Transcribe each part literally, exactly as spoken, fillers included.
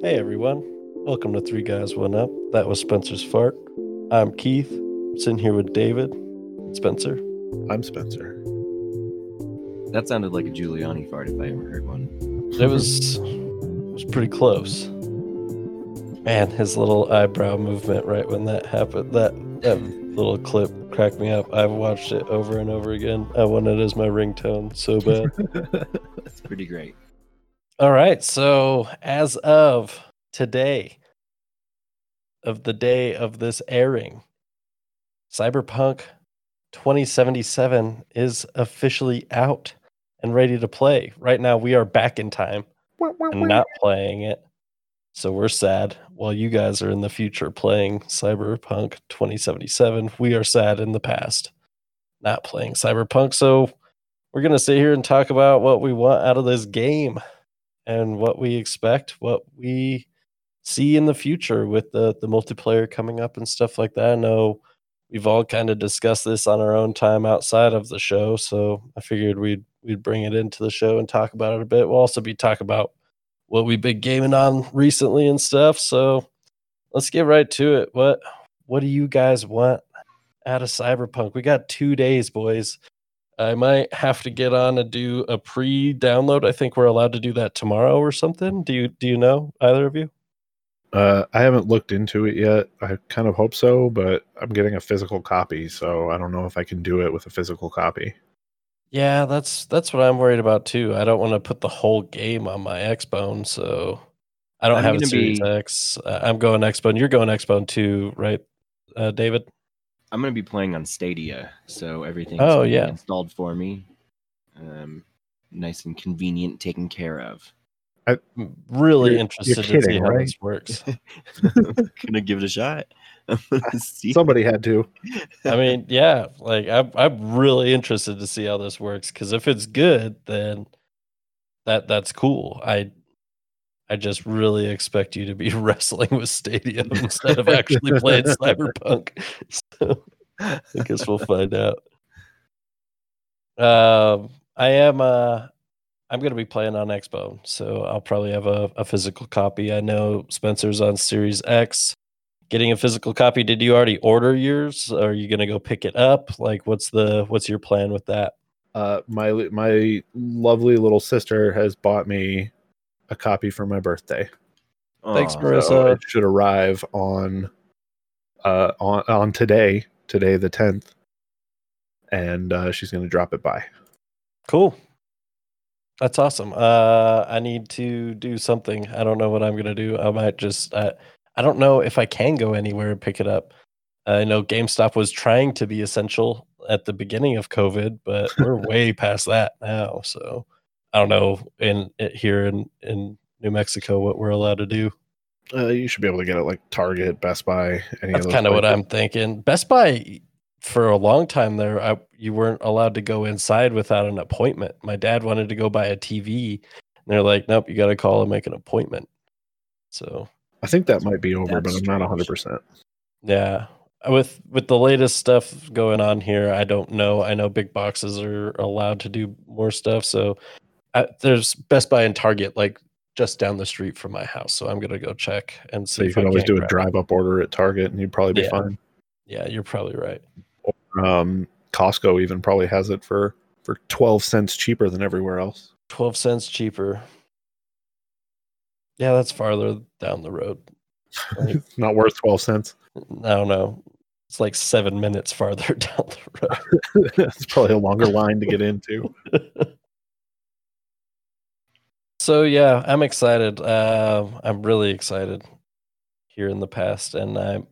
Hey everyone, welcome to Three Guys One Up. That was Spencer's fart. I'm Keith. I'm sitting here with David and Spencer. I'm Spencer. That sounded like a Giuliani fart if I ever heard one. It was it was pretty close. Man, his little eyebrow movement right when that happened, that that little clip cracked me up. I've watched it over and over again. I want it as my ringtone so bad. That's pretty great. All right, so as of today, of the day of this airing, Cyberpunk twenty seventy-seven is officially out and ready to play. Right now, we are back in time and not playing it. So we're sad. While you guys are in the future playing Cyberpunk twenty seventy-seven, we are sad in the past, not playing Cyberpunk. So we're going to sit here and talk about what we want out of this game and what we expect, what we see in the future with the, the multiplayer coming up and stuff like that. I know we've all kind of discussed this on our own time outside of the show, so I figured we'd we'd bring it into the show and talk about it a bit. We'll also be talking about what we've been gaming on recently and stuff. So let's get right to it. What what do you guys want out of Cyberpunk? We got two days, boys. I might have to get on and do a pre-download. I think we're allowed to do that tomorrow or something. Do you do you know, either of you? Uh, I haven't looked into it yet. I kind of hope so, but I'm getting a physical copy, so I don't know if I can do it with a physical copy. Yeah, that's that's what I'm worried about too. I don't want to put the whole game on my Xbone, so I don't I'm have a gonna Series be- X. Uh, I'm going Xbone. You're going Xbone too, right, uh, David? I'm going to be playing on Stadia, so everything's Oh, gonna be yeah. installed for me. Um, nice and convenient, taken care of. I'm really You're- interested you're to see kidding, how right? this works. Gonna give it a shot. See? Somebody had to. I mean, yeah, like I'm I'm really interested to see how this works because if it's good, then that that's cool. I I just really expect you to be wrestling with Stadia instead of actually playing Cyberpunk. So I guess we'll find out. Um, I am uh I'm gonna be playing on Xbox, so I'll probably have a, a physical copy. I know Spencer's on Series X. Getting a physical copy, did you already order yours? Or are you gonna go pick it up? Like what's the what's your plan with that? Uh, my my lovely little sister has bought me a copy for my birthday. Thanks, Aw, Marissa. So it should arrive on uh on on today, today the tenth, and uh, she's going to drop it by. Cool. That's awesome. Uh, I need to do something. I don't know what I'm gonna do. I might just. I I don't know if I can go anywhere and pick it up. I know GameStop was trying to be essential at the beginning of COVID, but we're way past that now. So I don't know in it- here in in New Mexico what we're allowed to do. Uh, you should be able to get it like Target, Best Buy, any That's of those. kind of what places. I'm thinking. Best Buy for a long time there, I, you weren't allowed to go inside without an appointment. My dad wanted to go buy a T V, and they're like, "Nope, you got to call and make an appointment." So I think that might be over, That's but I'm not strange. one hundred percent. yeah, with with the latest stuff going on here, I don't know. I know big boxes are allowed to do more stuff, so I, there's Best Buy and Target like just down the street from my house. So I'm gonna go check and see So you if could I always can't do a grab it. drive up order at Target and you'd probably be Yeah. fine. Yeah, you're probably right. Um, Costco even probably has it for, for twelve cents cheaper than everywhere else. twelve cents cheaper. Yeah, that's farther down the road. Like, It's not worth twelve cents. I don't know. It's like seven minutes farther down the road. It's probably a longer line to get into. So yeah, I'm excited. Uh, I'm really excited here in the past, and I,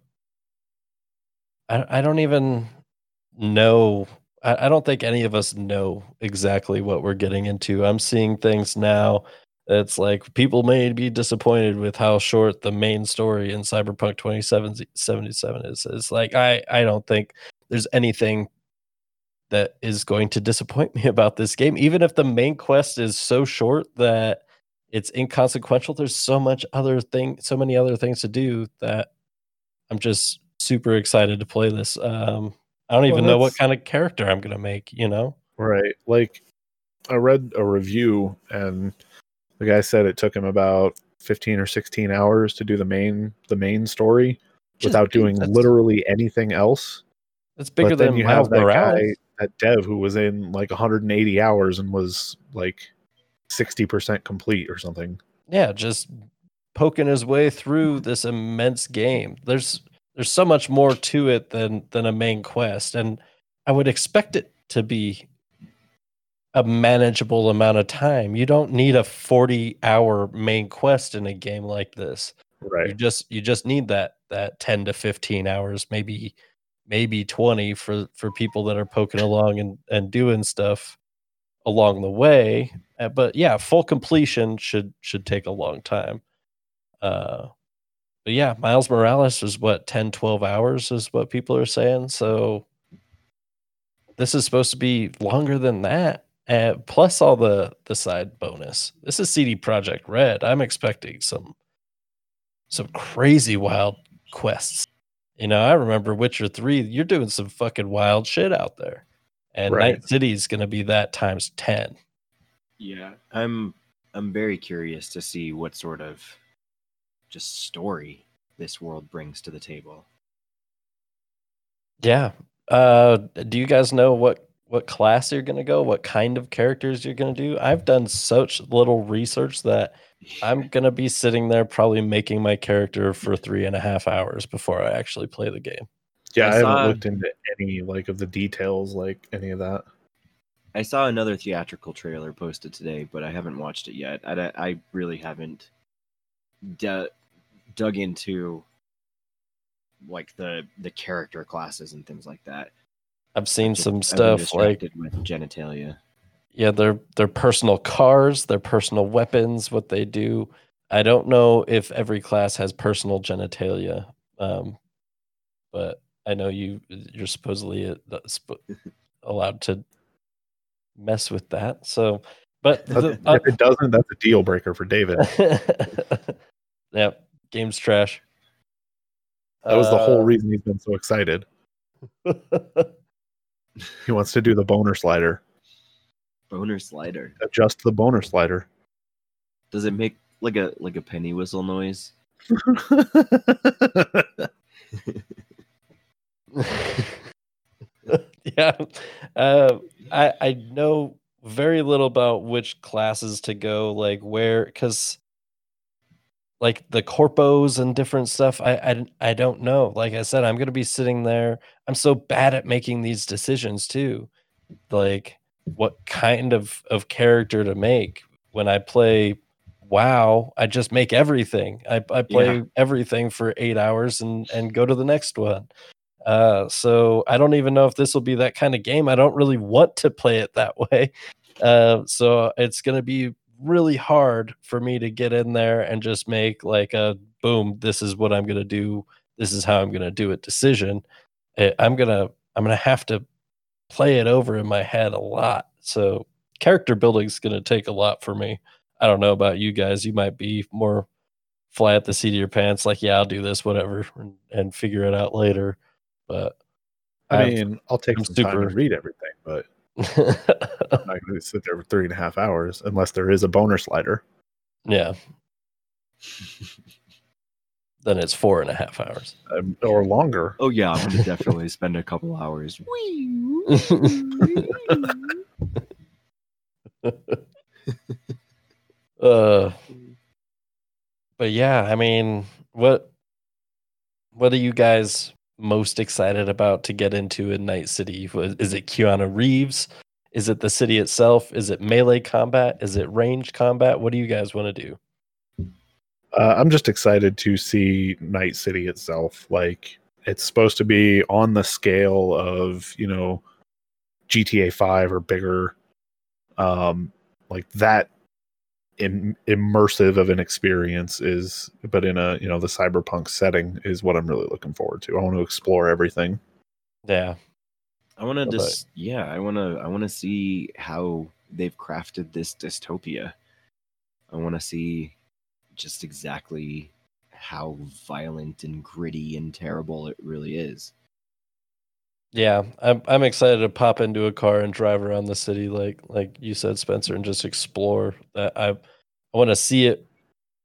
I, I don't even know. I, I don't think any of us know exactly what we're getting into. I'm seeing things now. It's like people may be disappointed with how short the main story in Cyberpunk twenty seventy-seven is. It's like I, I don't think there's anything that is going to disappoint me about this game. Even if the main quest is so short that it's inconsequential, there's so much other thing, so many other things to do that I'm just super excited to play this. Um, I don't Well, even know what that's- kind of character I'm gonna make. You know? Right. Like, I read a review and the guy said it took him about fifteen or sixteen hours to do the main the main story Which is without big. doing That's- literally anything else. It's bigger But then than you Miles have that Morales. guy, that dev who was in like one hundred eighty hours and was like sixty percent complete or something. Yeah, just poking his way through this immense game. There's there's so much more to it than than a main quest, and I would expect it to be a manageable amount of time. You don't need a forty hour main quest in a game like this. You Right. just you just need that that ten to fifteen hours, maybe maybe twenty for for people that are poking along and and doing stuff along the way. Uh, but yeah, full completion should should take a long time. Uh but yeah, Miles Morales is what ten, twelve hours is what people are saying. So this is supposed to be longer than that. Uh, plus all the the side bonus. This is C D Project Red. I'm expecting some some crazy wild quests. You know, I remember Witcher three, you're doing some fucking wild shit out there. And Right. Night City is going to be that times ten. Yeah, I'm I'm very curious to see what sort of just story this world brings to the table. Yeah. Uh, do you guys know what what class you're going to go? What kind of characters you're going to do? I've done such little research that I'm going to be sitting there probably making my character for three and a half hours before I actually play the game. Yeah, I I, haven't saw- looked into any like of the details, like any of that. I saw another theatrical trailer posted today, but I haven't watched it yet. I, I really haven't d- dug into like the the character classes and things like that. I've seen I've just- some I've been stuff like distracted with genitalia. yeah, their their personal cars, their personal weapons, what they do. I don't know if every class has personal genitalia, um, but I know you you're supposedly uh, uh, sp- allowed to mess with that. So, but the, uh, If it doesn't, that's a deal breaker for David. yeah, game's trash. That was the whole Uh, reason he's been so excited. He wants to do the boner slider. Boner slider. Adjust the boner slider. Does it make like a like a penny whistle noise? yeah, uh, I I know very little about which classes to go, like where, because like the corpos and different stuff. I, I I don't know. Like I said, I'm gonna be sitting there. I'm so bad at making these decisions too. Like what kind of of character to make when I play WoW. I just make everything. I I play Yeah. everything for eight hours and and go to the next one. Uh, so I don't even know if this will be that kind of game. I don't really want to play it that way. Uh, so it's going to be really hard for me to get in there and just make like a boom, this is what I'm going to do. This is how I'm going to do it decision. Eh, I'm going to, I'm going to have to play it over in my head a lot. So character building is going to take a lot for me. I don't know about you guys. You might be more fly at the seat of your pants. Like, yeah, I'll do this, whatever, and, and figure it out later. But I I've- mean, I'll take I'm some time to super- read everything, but I'm not going to sit there for three and a half hours unless there is a boner slider. yeah. Then it's four and a half hours. Um, or longer. Oh yeah, I'm gonna definitely spend a couple hours. uh, but yeah, I mean, what what are you guys most excited about to get into in Night City? Was- Is it Keanu Reeves? Is it the city itself? Is it melee combat? Is it range combat? What do you guys want to do? Uh, I'm just excited to see Night City itself. Like, it's supposed to be on the scale of, you know, G T A five or bigger. Um, like that im- immersive of an experience is, but in a, you know, the cyberpunk setting is what I'm really looking forward to. I want to explore everything. Yeah. I want to What about- just yeah, I want to I want to see how they've crafted this dystopia. I want to see just exactly how violent and gritty and terrible it really is. Yeah, I'm I'm excited to pop into a car and drive around the city like like you said, Spencer, and just explore that. I I want to see it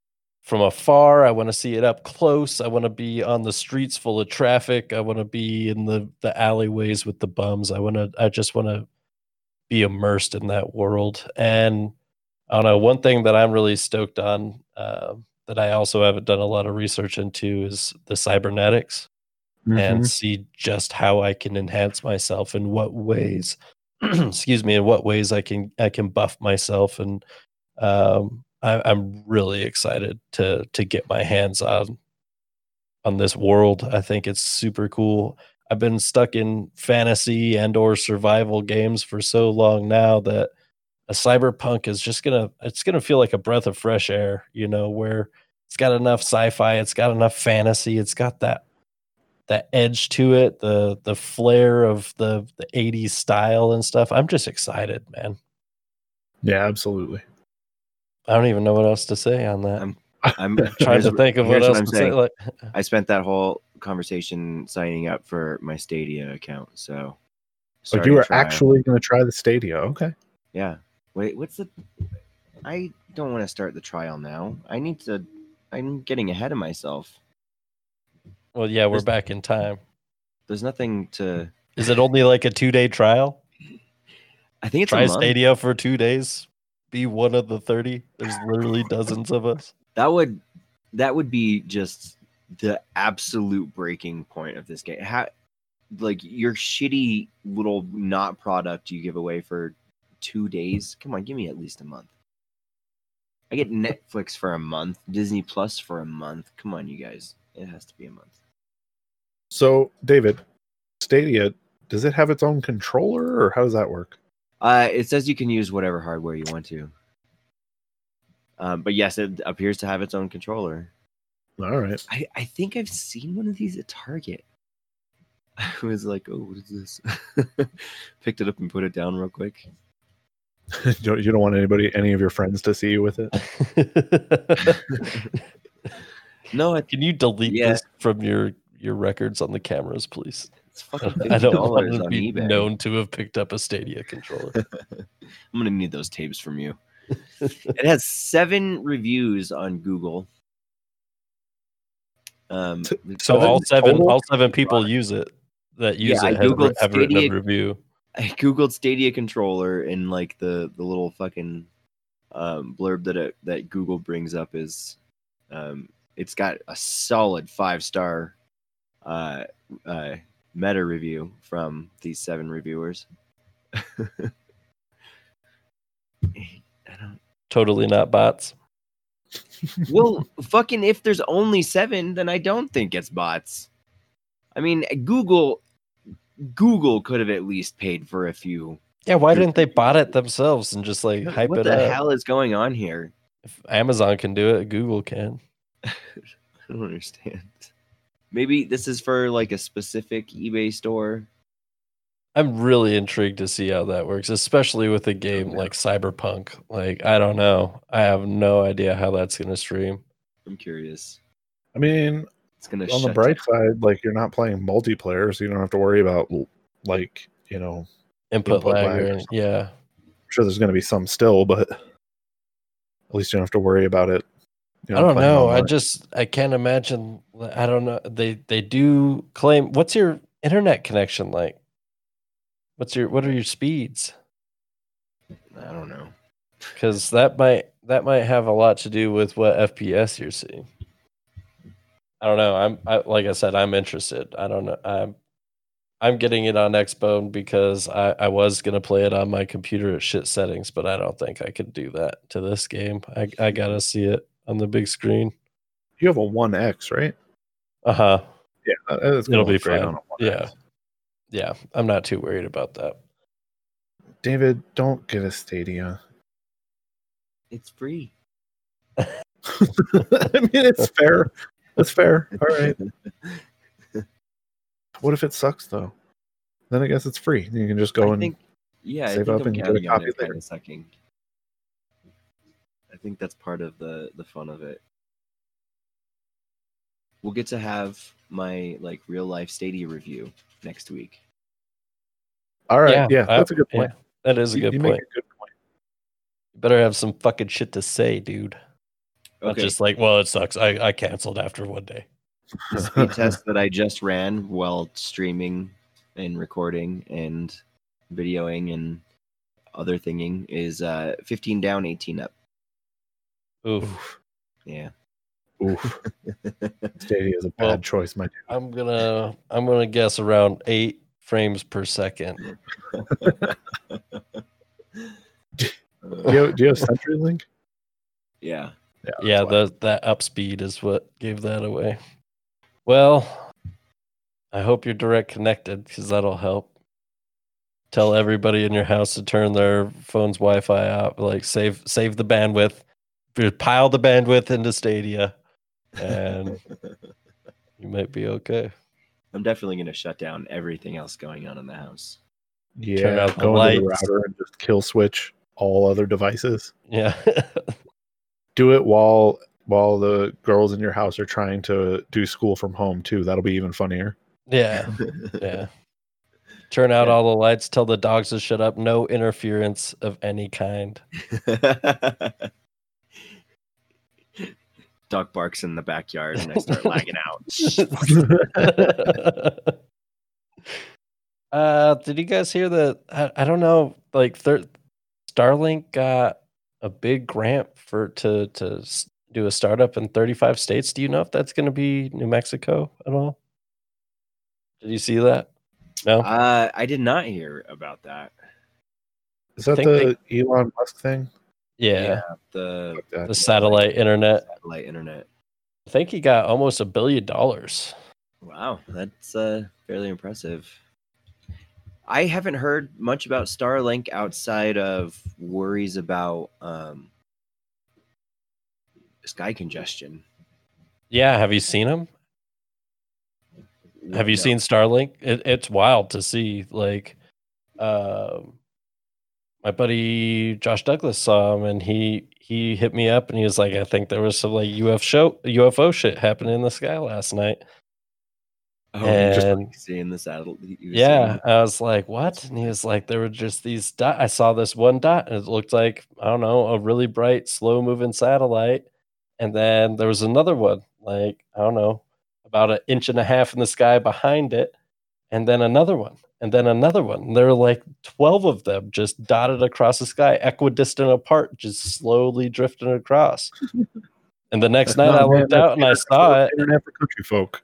from afar. I want to see it up close. I want to be on the streets full of traffic. I want to be in the the alleyways with the bums. I want to. I just want to be immersed in that world. And I don't know. One thing that I'm really stoked on, uh, that I also haven't done a lot of research into, is the cybernetics, Mhm. and see just how I can enhance myself, in what ways. excuse me, in what ways I can I can buff myself, and um, I, I'm really excited to to get my hands on on this world. I think it's super cool. I've been stuck in fantasy and or survival games for so long now that a cyberpunk is just gonna it's gonna feel like a breath of fresh air, you know, where it's got enough sci-fi, it's got enough fantasy, it's got that that edge to it, the the flair of the the eighties style and stuff. I'm just excited, man. Yeah, absolutely. I don't even know what else to say on that. I'm I'm trying to here's- think of what here's else I'm to say. saying. Like, I spent that whole conversation signing up for my Stadia account. So, But starting you a are trial. actually going to try the Stadia. Okay. Yeah. Wait, what's the? I don't want to start the trial now. I need to. I'm getting ahead of myself. well, yeah, we're There's- back in time. There's nothing to. Is it only like a two day trial? I think it's Try a month. Stadia for two days. Be one of the thirty. There's literally dozens of us. That would that would be just the absolute breaking point of this game. How, like your shitty little not product you give away for two days. Come on, give me at least a month. I get Netflix for a month, Disney Plus for a month. Come on, you guys. It has to be a month. So, David, Stadia, does it have its own controller, or how does that work? Uh, it says you can use whatever hardware you want to. Um, but yes, it appears to have its own controller. All right. I, I think I've seen one of these at Target. I was like, oh, what is this? Picked it up and put it down real quick. you, don't, you don't want anybody, any of your friends, to see you with it. No, it, Can you delete Yeah. this from your your records on the cameras, please? it's fucking I fifty don't want dollars to on be eBay. known to have picked up a Stadia controller. I'm gonna need those tapes from you. It has seven reviews on Google. Um, So So Seven all seven total? all seven people use it that use Yeah, I it have, Googled have written a Stadia- review. I googled Stadia controller, and like the the little fucking um, blurb that it, that Google brings up is, um, it's got a solid five star uh, uh, meta review from these seven reviewers. I don't. Totally not bots. Well, fucking, if there's only seven, then I don't think it's bots. I mean, Google Google could have at least paid for a few. Yeah, why Good didn't they bot it themselves and just like hype What it the up? hell is going on here? If Amazon can do it, Google can. I don't understand. Maybe this is for like a specific eBay store. I'm really intrigued to see how that works, especially with a game yeah. like Cyberpunk. Like, I don't know. I have no idea how that's going to stream. I'm curious. I mean, It's gonna on the shut bright down. side, like you're not playing multiplayer, so you don't have to worry about like you know. Input, Input lag, lag or or, something. yeah. I'm sure there's going to be some still, but at least you don't have to worry about it. You I don't playing know. I online. just I can't imagine. I don't know. They they do claim. What's your internet connection like? What's your what are your speeds? I don't know. Because that might that might have a lot to do with what F P S you're seeing. I don't know. I'm I, like I said, I'm interested. I don't know. I'm I'm getting it on Xbone because I, I was gonna play it on my computer at shit settings, but I don't think I could do that to this game. I I gotta see it on the big screen. You have a one X, right? Uh huh. Yeah, that- that's It'll gonna be look great fine. on a one Yeah. X. Yeah, I'm not too worried about that. David, don't get a Stadia. It's free. I mean, it's fair. That's fair. All right. What if it sucks though? Then I guess it's free. You can just go I and think, yeah, save I think up I'm and get a counting on copy it kind later. of sucking. I think that's part of the the fun of it. We'll get to have my like real life Stadia review next week. All right. Yeah, I- that's a good point. yeah, that is a You- good you point. make a good point. You better have some fucking shit to say, dude. Not Okay. just like, well, it sucks. I, I canceled after one day. The speed test that I just ran while streaming and recording and videoing and other thinging is uh, fifteen down, eighteen up. Oof. Oof. Yeah. Oof. Stadia is a bad Well, choice, my dude. I'm gonna I'm gonna guess around eight frames per second. Do you have, do you have CenturyLink? Yeah. Yeah, Yeah, that's why. the that up speed is what gave that away. Well, I hope you're direct connected because that'll help. Tell everybody in your house to turn their phone's Wi-Fi out. Like save save the bandwidth. Pile the bandwidth into Stadia, and you might be okay. I'm definitely going to shut down everything else going on in the house. Yeah, Turn out the go into the lights. router and just kill switch all other devices. Yeah. Do it while while the girls in your house are trying to do school from home too. That'll be even funnier. Yeah. Yeah. Turn out Yeah. all the lights, tell the dogs to shut up, no interference of any kind. Dog barks in the backyard and I start lagging out. uh, did you guys hear that? I, I don't know, like thir- Starlink got a big grant for to to s- do a startup in thirty-five states. Do you know if that's going to be New Mexico at all? Did you see that? No. Uh, I did not hear about that. Is that think the Elon Musk thing? Yeah, the Fuck that. the satellite internet. satellite internet. I think he got almost a billion dollars. Wow, that's uh, fairly impressive. I haven't heard much about Starlink outside of worries about um, sky congestion. Yeah, have you seen him? Have you No. seen Starlink? It, it's wild to see. Like, um, my buddy Josh Douglas saw him, and he he hit me up, and he was like, "I think there was some like U F show U F O shit happening in the sky last night." Oh, he just And- like seeing the satellite. he was Yeah, seeing- I was like, "What?" And he was like, "There were just these dot. I saw this one dot, and it looked like I don't know a really bright, slow moving satellite." And then there was another one, like I don't know, about an inch and a half in the sky behind it, and then another one, and then another one. And there were like twelve of them just dotted across the sky, equidistant apart, just slowly drifting across. And the next night, No, I man, looked that's out and I internet saw for- it. Internet for country folk.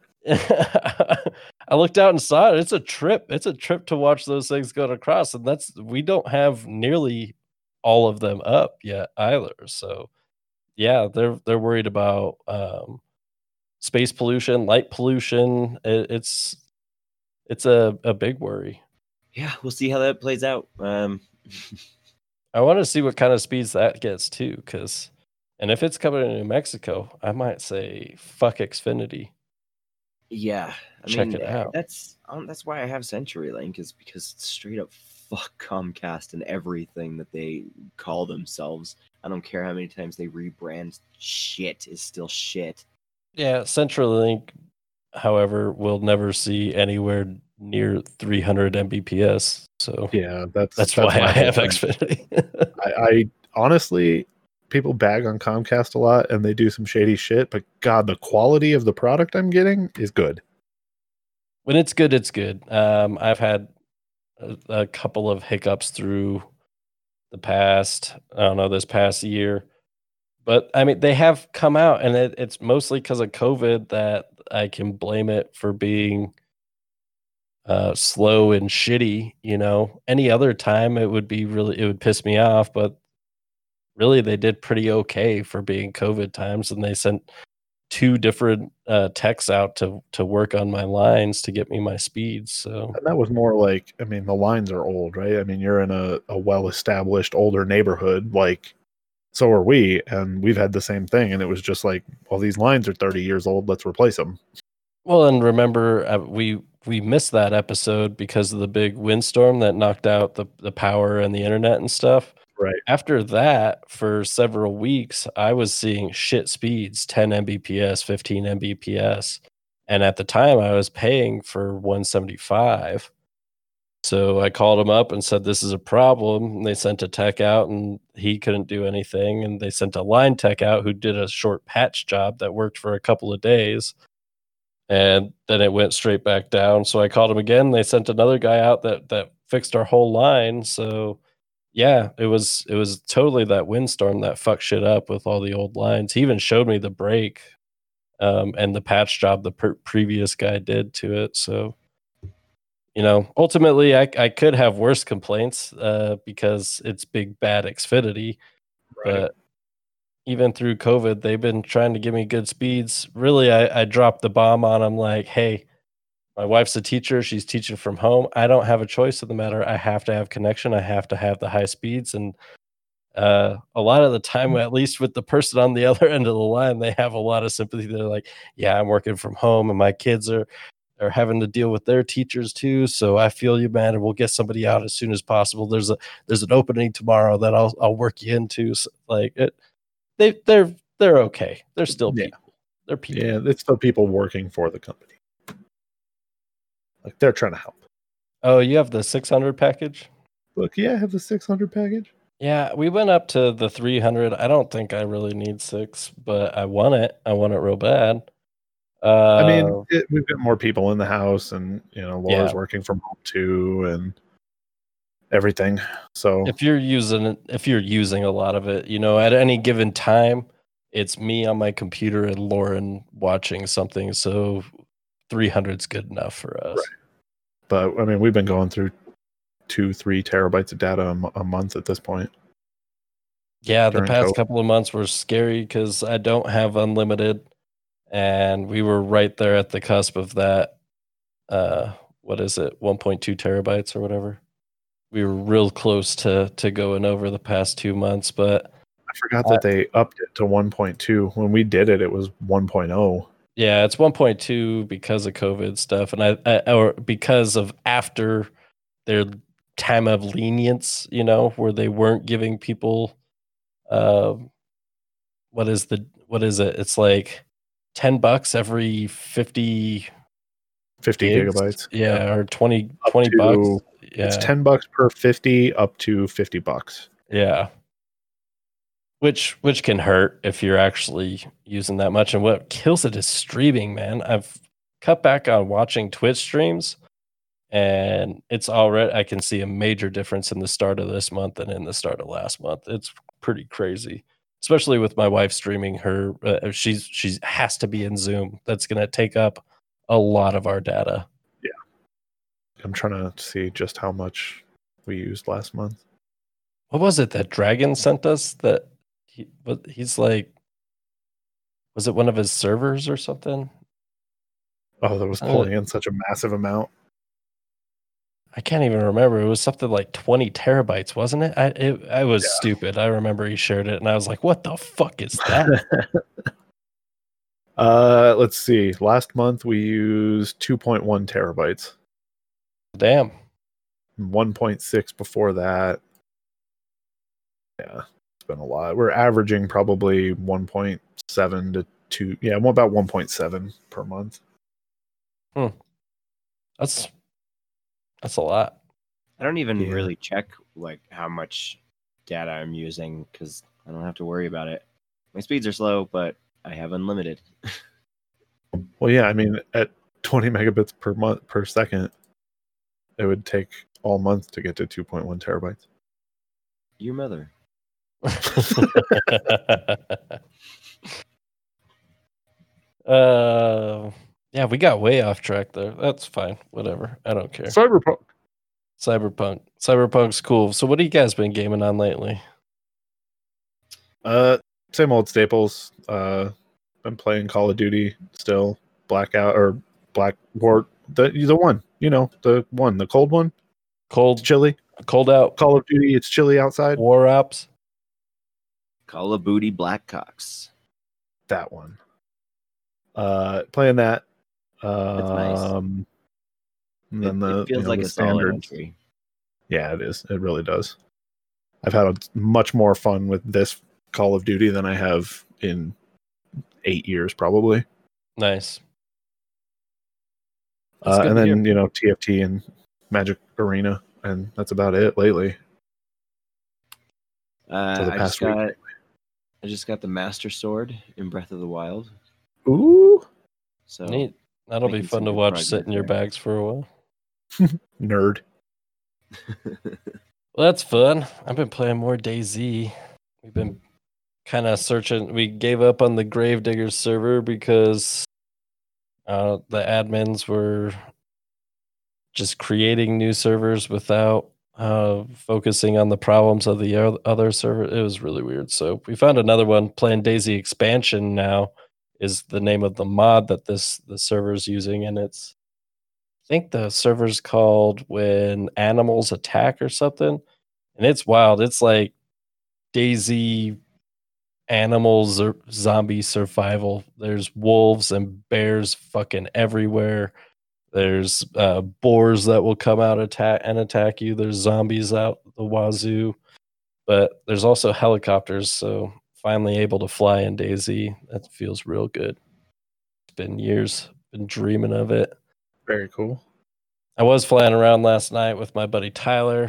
I looked out and saw it. It's a trip. It's a trip to watch those things go across, and that's we don't have nearly all of them up yet either. So, yeah, they're they're worried about um, space pollution, light pollution. It, it's it's a, a big worry. Yeah, we'll see how that plays out. Um, I want to see what kind of speeds that gets too, because and if it's coming to New Mexico, I might say fuck Xfinity. yeah, I Check mean it out. that's um, that's why I have CenturyLink is because it's straight up fuck Comcast and everything that they call themselves. I don't care how many times they rebrand. Shit is still shit. Yeah, CenturyLink, however, will never see anywhere near three hundred megabits per second. So Yeah, that's that's, why my I whole have thing. Xfinity. I, I honestly, people bag on Comcast a lot and they do some shady shit, but God, the quality of the product I'm getting is good. When it's good, it's good. Um, I've had a, a couple of hiccups through the past, I don't know, this past year. But I mean, they have come out, and it, it's mostly because of COVID that I can blame it for being uh, slow and shitty. You know, any other time it would be really, it would piss me off. But really, they did pretty okay for being COVID times, and they sent two different uh, techs out to to work on my lines to get me my speeds. So And that was more like, I mean, the lines are old, right? I mean, you're in a, a well-established older neighborhood, like, so are we, and we've had the same thing. And it was just like, well, these lines are thirty years old. Let's replace them. well, and remember uh, we we missed that episode because of the big windstorm that knocked out the the power and the internet and stuff. Right. After that, for several weeks, I was seeing shit speeds, ten megabits per second, fifteen megabits per second. And at the time, I was paying for one seventy-five. So I called him up and said, this is a problem. And they sent a tech out and he couldn't do anything. And they sent a line tech out who did a short patch job that worked for a couple of days. And then it went straight back down. So I called him again. They sent another guy out that that fixed our whole line. So yeah, it was it was totally that windstorm that fucked shit up with all the old lines. He even showed me the break um, and the patch job the per- previous guy did to it. So, you know, ultimately, I I could have worse complaints uh, because it's big bad Xfinity, Right. but even through COVID, they've been trying to give me good speeds. Really, I, I dropped the bomb on them like, hey, my wife's a teacher. She's teaching from home. I don't have a choice in the matter. I have to have connection. I have to have the high speeds. And uh, a lot of the time, at least with the person on the other end of the line, they have a lot of sympathy. They're like, yeah, I'm working from home and my kids are are having to deal with their teachers too. So I feel you, man, and we'll get somebody out as soon as possible. There's a there's an opening tomorrow that I'll I'll work you into. So, like it they they're they're okay. They're still Yeah. people. They're people. Yeah, it's still people working for the company. Like they're trying to help. Oh, you have the six hundred package? Look, yeah, I have the six hundred package. Yeah, we went up to the three hundred. I don't think I really need six, but I want it. I want it real bad. Uh, I mean, it, we've got more people in the house, and you know, Laura's Yeah. working from home too, and everything. So if you're using it, if you're using a lot of it, you know, at any given time, it's me on my computer and Lauren watching something. So three hundred is good enough for us. Right. But I mean, we've been going through two, three terabytes of data a, mo- a month at this point. Yeah, the During past COVID. couple of months were scary because I don't have unlimited, and we were right there at the cusp of that. Uh, what is it, one point two terabytes or whatever? We were real close to to going over the past two months, but I forgot that they upped it to one point two. When we did it, it was one point oh. yeah, it's one point two because of COVID stuff, and I, I or because of after their time of lenience, you know, where they weren't giving people, um, what is the what is it? It's like ten bucks every fifty fifty gigs, gigabytes. yeah, or twenty Up twenty to- bucks, It's yeah, ten bucks per fifty, up to fifty bucks. yeah. Which which can hurt if you're actually using that much. And what kills it is streaming, man. I've cut back on watching Twitch streams, and it's already I can see a major difference in the start of this month and in the start of last month. It's pretty crazy, especially with my wife streaming her. Uh, she's she's has to be in Zoom. That's going to take up a lot of our data. I'm trying to see just how much we used last month. What was it that Dragon sent us? That he, what, he's like, was it one of his servers or something? Oh, that was Uh, pulling in such a massive amount. I can't even remember. It was something like twenty terabytes, wasn't it? I it, I was Yeah. stupid. I remember he shared it, and I was like, "What the fuck is that?" uh, let's see. Last month we used two point one terabytes. Damn. one point six before that. Yeah, it's been a lot. We're averaging probably one point seven to two. Yeah, about one point seven per month. That's that's a lot. I don't even Yeah. really check like how much data I'm using because I don't have to worry about it. My speeds are slow, but I have unlimited. Well, yeah, I mean, at twenty megabits per month per second, it would take all month to get to two point one terabytes. Your mother. uh, yeah, we got way off track there. That's fine. Whatever. I don't care. Cyberpunk. Cyberpunk. Cyberpunk's cool. So, what have you guys been gaming on lately? Uh, same old staples. Uh, been playing Call of Duty still. Blackout or Black War. The the one, you know, the one, the cold one. It's Cold, chilly. cold out. Call of Duty. It's chilly outside. War ops. Call of Booty Blackhawks. That one. Uh, playing that. That's nice. Um, and It, then the it feels you know, like the a solid standards. entry. Yeah, it is. It really does. I've had a, much more fun with this Call of Duty than I have in eight years, probably. Nice. That's Uh, good and to then you know T F T and Magic Arena, and that's about it lately. Uh, For the I just past week. got I just got the Master Sword in Breath of the Wild. Ooh, So Neat. That'll be making fun some to good watch progress sit in your there. bags for a while. nerd. Well, that's fun. I've been playing more DayZ. We've been kind of searching. We gave up on the Gravediggers server because uh, the admins were just creating new servers without uh, focusing on the problems of the oth- other server. It was really weird. So we found another one. Playing DayZ Expansion now is the name of the mod that this the server is using, and it's I think the server's called When Animals Attack or something. And it's wild. It's like DayZ animals or zombie survival. There's wolves and bears fucking everywhere. There's uh, boars that will come out attack and attack you. There's zombies out the wazoo. But there's also helicopters, so finally able to fly in DayZ. That feels real good. It's been years. Been dreaming of it. Very cool. I was flying around last night with my buddy Tyler,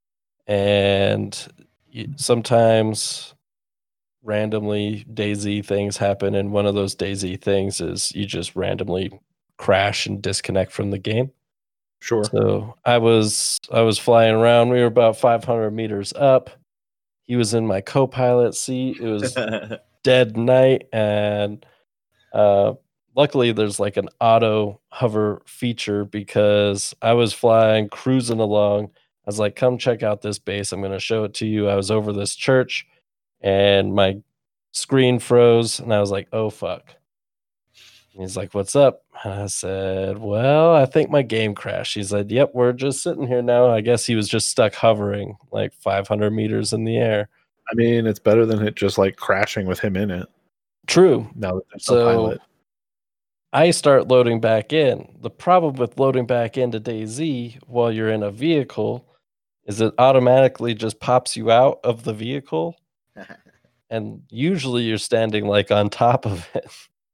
and y- sometimes randomly DayZ things happen, and one of those DayZ things is you just randomly crash and disconnect from the game. Sure. So I was I was flying around. We were about five hundred meters up. He was in my co-pilot seat. It was dead night, and uh, luckily there's like an auto hover feature because I was flying, cruising along. I was like, come check out this base. I'm going to show it to you. I was over this church and my screen froze, and I was like, oh, fuck. And he's like, what's up? And I said, well, I think my game crashed. He's like, yep, we're just sitting here now. I guess he was just stuck hovering like five hundred meters in the air. I mean, it's better than it just like crashing with him in it. True. Now that there's no So pilot. I start loading back in. The problem with loading back into DayZ while you're in a vehicle is it automatically just pops you out of the vehicle. And usually you're standing like on top of it.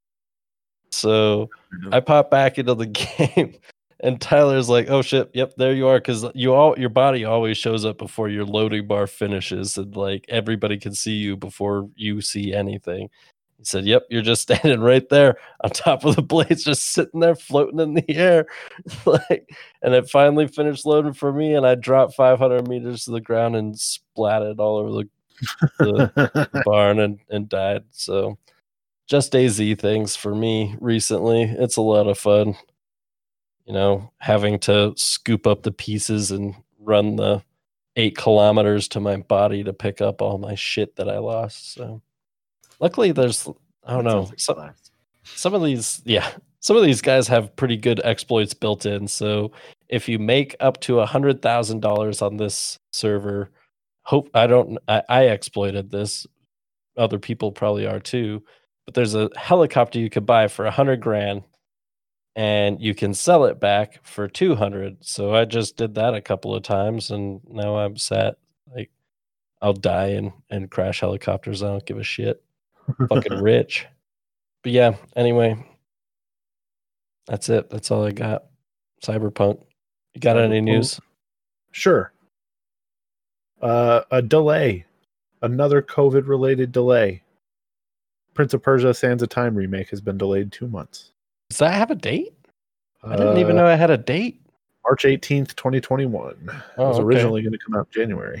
So I pop back into the game, and Tyler's like, "Oh shit, yep, there you are." Because you all your body always shows up before your loading bar finishes, and like everybody can see you before you see anything. He said, "Yep, you're just standing right there on top of the blades, just sitting there floating in the air." Like, and it finally finished loading for me, and I dropped five hundred meters to the ground and splatted all over the, the barn and, and died. So just DayZ things for me recently. It's a lot of fun, you know, having to scoop up the pieces and run the eight kilometers to my body to pick up all my shit that I lost. So luckily there's, I don't That know, sounds like some, blast. some of these, yeah, some of these guys have pretty good exploits built in. So if you make up to a hundred thousand dollars on this server, hope I don't, I, I exploited this. Other people probably are too. But there's a helicopter you could buy for a hundred grand, and you can sell it back for two hundred. So I just did that a couple of times, and now I'm set. Like I'll die and and crash helicopters. I don't give a shit. Fucking rich. But yeah. Anyway, that's it. That's all I got. Cyberpunk. You got any Cyberpunk. news? Sure. Uh, a delay. Another COVID-related delay. Prince of Persia: Sands of Time remake has been delayed two months. Does that have a date? I didn't even Uh, know I had a date. March eighteenth, twenty twenty-one. Oh, it was okay. originally going to come out in January.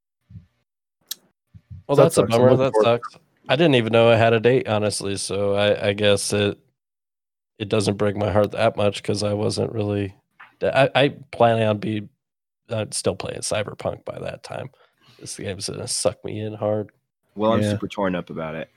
Well, So that that's a sucks. I'm bummer. looking That forward- sucks. I didn't even know I had a date, honestly. So I, I guess it it doesn't break my heart that much because I wasn't really. I, I plan on be uh, still playing Cyberpunk by that time. This game's gonna suck me in hard. Well, I'm Yeah. super torn up about it.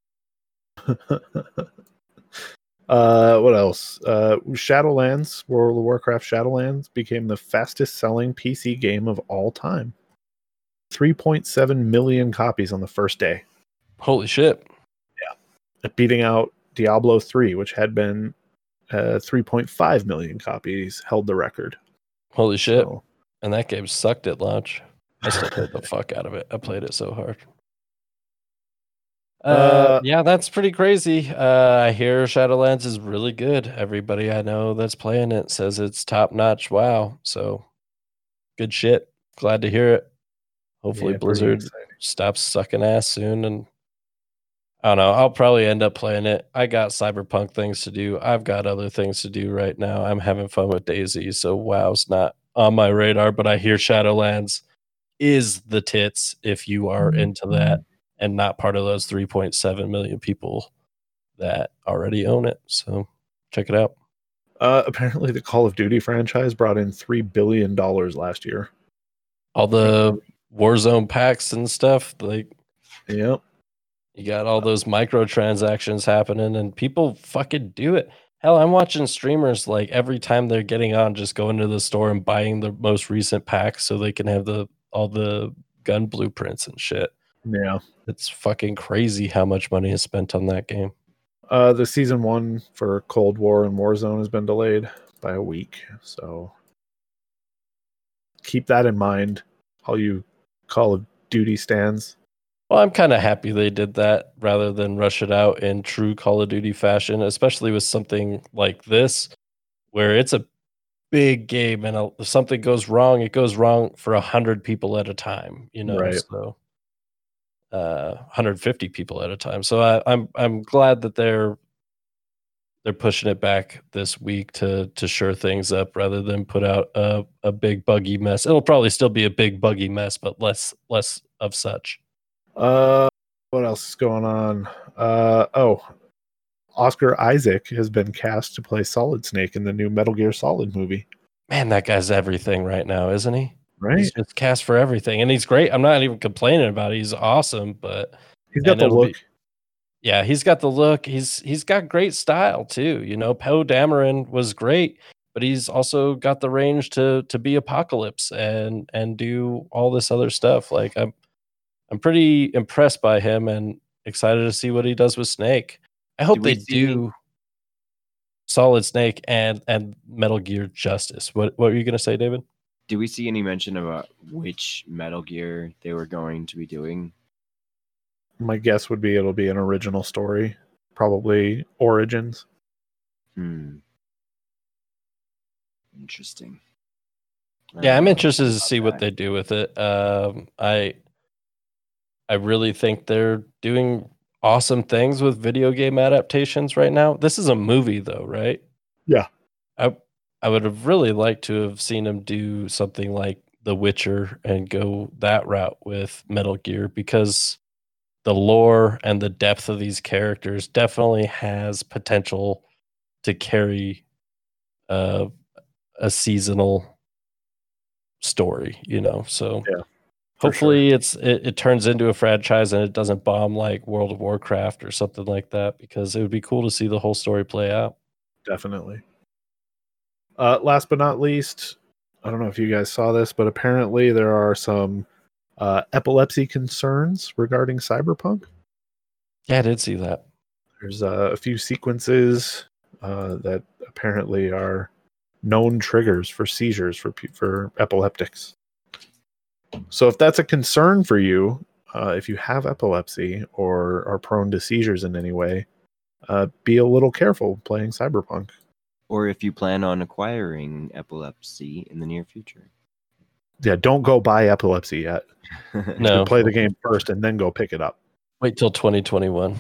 uh, what else? Uh, Shadowlands, World of Warcraft Shadowlands became the fastest selling P C game of all time. three point seven million copies on the first day. Holy shit! Beating out Diablo three, which had been uh, three point five million copies, held the record. Holy shit! So, And that game sucked at launch. I still played the fuck out of it. I played it so hard. Uh, Uh, yeah, that's pretty crazy. Uh, I hear Shadowlands is really good. Everybody I know that's playing it says it's top notch. Wow. So good shit. Glad to hear it. Hopefully Yeah, pretty Blizzard exciting. stops sucking ass soon, and I don't know. I'll probably end up playing it. I got Cyberpunk things to do. I've got other things to do right now. I'm having fun with DayZ, so WoW's not on my radar, but I hear Shadowlands is the tits if you are into that and not part of those three point seven million people that already own it. So check it out. Uh, apparently, the Call of Duty franchise brought in three billion dollars last year. All the Warzone packs and stuff, like, Yep. you got all those microtransactions happening, and people fucking do it. Hell, I'm watching streamers like every time they're getting on, just going to the store and buying the most recent pack so they can have the all the gun blueprints and shit. Yeah. It's fucking crazy how much money is spent on that game. Uh, the season one for Cold War and Warzone has been delayed by a week, so keep that in mind, all you Call of Duty stands. Well, I'm kind of happy they did that rather than rush it out in true Call of Duty fashion, especially with something like this, where it's a big game and a, if something goes wrong, it goes wrong for a hundred people at a time, you know. Right. So, uh, one hundred fifty people at a time. So I, I'm I'm glad that they're they're pushing it back this week to to sure things up rather than put out a a big buggy mess. It'll probably still be a big buggy mess, but less less of such. Uh, what else is going on? Uh, oh, Oscar Isaac has been cast to play Solid Snake in the new Metal Gear Solid movie. Man, that guy's everything right now, isn't he? Right? He's just cast for everything, and he's great. I'm not even complaining about it. He's awesome, but He's got and the it'll look. be- yeah, he's got the look. He's he's got great style too. You know, Poe Dameron was great, but he's also got the range to to be Apocalypse and and do all this other stuff. Like I'm I'm pretty impressed by him and excited to see what he does with Snake. I hope Do we they see- do Solid Snake and and Metal Gear justice. What what were you gonna say, David? Do we see any mention about which Metal Gear they were going to be doing? My guess would be it'll be an original story, probably Origins. Hmm. Interesting. I Yeah, don't I'm know interested to about see what that. they do with it. Um, I I really think they're doing awesome things with video game adaptations right now. This is a movie, though, right? Yeah. I I would have really liked to have seen them do something like The Witcher and go that route with Metal Gear because the lore and the depth of these characters definitely has potential to carry uh, a seasonal story, you know. So Yeah, for hopefully it's it, it turns into a franchise and it doesn't bomb like World of Warcraft or something like that, because it would be cool to see the whole story play out. Definitely. Uh, last but not least, I don't know if you guys saw this, but apparently there are some uh, epilepsy concerns regarding Cyberpunk. Yeah, I did see that. There's uh, a few sequences uh, that apparently are known triggers for seizures for pe- for epileptics. So if that's a concern for you, uh, if you have epilepsy or are prone to seizures in any way, uh, be a little careful playing Cyberpunk. Or if you plan on acquiring epilepsy in the near future. Yeah, don't go buy epilepsy yet. No, Play the game first and then go pick it up. wait till twenty twenty-one.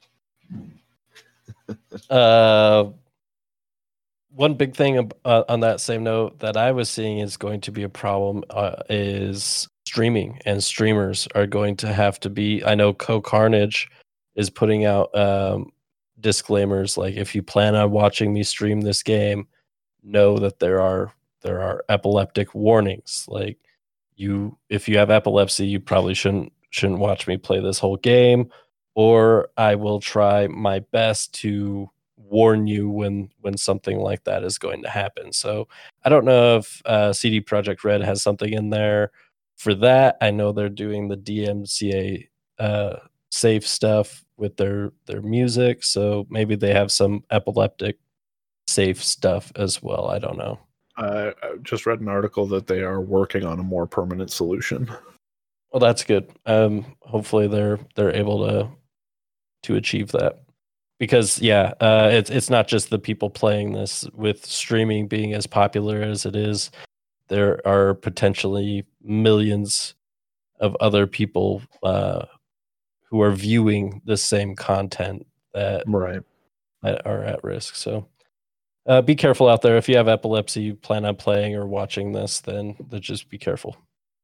uh, one big thing ab- uh, on that same note that I was seeing is going to be a problem uh, is streaming, and streamers are going to have to be. I know Co Carnage is putting out um, disclaimers like, if you plan on watching me stream this game, know that there are there are epileptic warnings. Like, you, if you have epilepsy, you probably shouldn't shouldn't watch me play this whole game, or I will try my best to warn you when when something like that is going to happen. So I don't know if uh, C D Projekt Red has something in there for that. I know they're doing the D M C A uh, safe stuff with their their music, so maybe they have some epileptic safe stuff as well. I don't know. Uh, I just read an article that they are working on a more permanent solution. Well, that's good. Um, hopefully they're they're able to to achieve that, because yeah, uh, it's it's not just the people playing this with streaming being as popular as it is. there are potentially millions of other people uh, who are viewing the same content that, Right. that are at risk. So uh, be careful out there. If you have epilepsy, you plan on playing or watching this, then, then just be careful.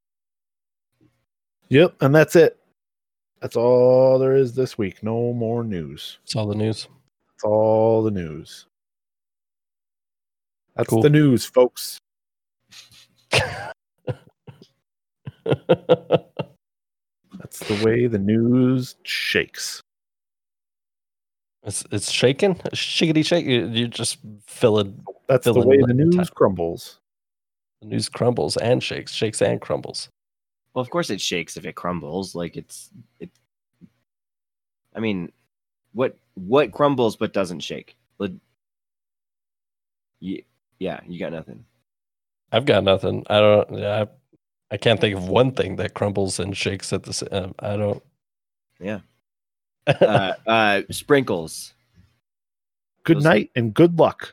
Yep, and that's it. That's all there is this week. No more news. That's all the news. That's all the news. That's Cool. the news, folks. That's the way the news shakes. It's it's shaking, shiggity shake. You- You're just filling. That's the Filling way the the news time. crumbles. The news crumbles and shakes, shakes and crumbles. Well, of course it shakes if it crumbles. Like it's it. I mean, what what crumbles but doesn't shake? Like, yeah, yeah, you got nothing. I've got nothing. I don't. I, I can't think of one thing that crumbles and shakes at the same. Um, I don't. Yeah. Uh, uh, sprinkles. Good Those- night and good luck.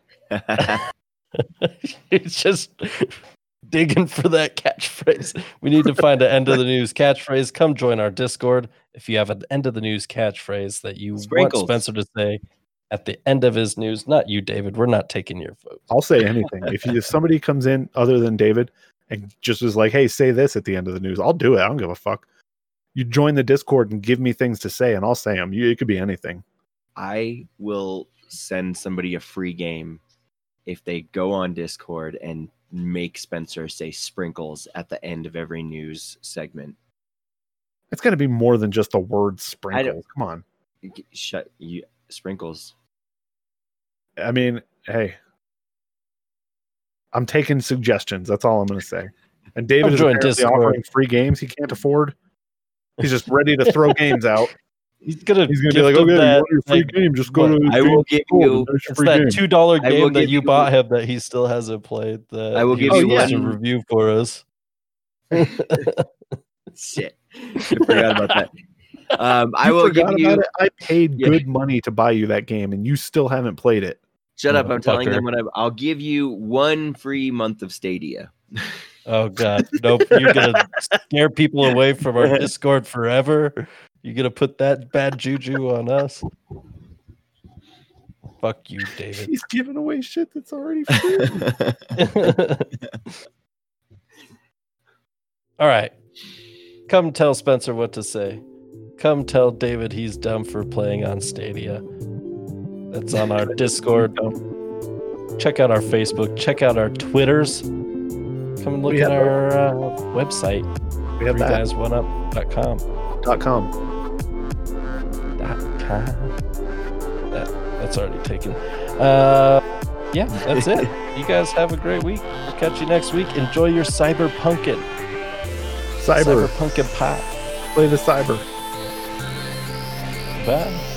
It's just digging for that catchphrase. We need to find an end of the news catchphrase. Come join our Discord if you have an end of the news catchphrase that you Sprinkles. want Spencer to say at the end of his news. Not you, David. We're not taking your vote. I'll say anything. If, you, if somebody comes in other than David and just is like, hey, say this at the end of the news, I'll do it. I don't give a fuck. You join the Discord and give me things to say, and I'll say them. You, it could be anything. I will send somebody a free game if they go on Discord and make Spencer say sprinkles at the end of every news segment. It's got to be more than just the word I sprinkle. don't- Come on. Shut you sprinkles. I mean, hey, I'm taking suggestions. That's all I'm going to say. And David I'll is join apparently Discord. offering free games he can't afford. He's just ready to throw games out. He's gonna. He's going to be gift like, him okay, you that, want your free like, game? Just go what? to I will give you- There's your It's free that game. two dollar I will game that give you you- bought him that he still hasn't played. That I will he give was you supposed to one- review for us. Shit, I forgot about that. Um, I You will forgot give you. about it? I paid Yeah. good money to buy you that game, and you still haven't played it. Shut up! I'm telling Fucker. them what I, I'll give you one free month of Stadia. Oh God, nope! You're gonna scare people away from our Discord forever. You're gonna put that bad juju on us. Fuck you, David. He's giving away shit that's already free. All right, come tell Spencer what to say. Come tell David he's dumb for playing on Stadia. That's on our Discord. Check out our Facebook. Check out our Twitters. Come look We at have our uh, website. We have three that guys one up dot com. dot com. Dot com. That, that's already taken. Uh, yeah, that's it. You guys have a great week. We'll catch you next week. Enjoy your cyberpunkin. Cyber. Cyberpunkin pop. Play the cyber. Bye.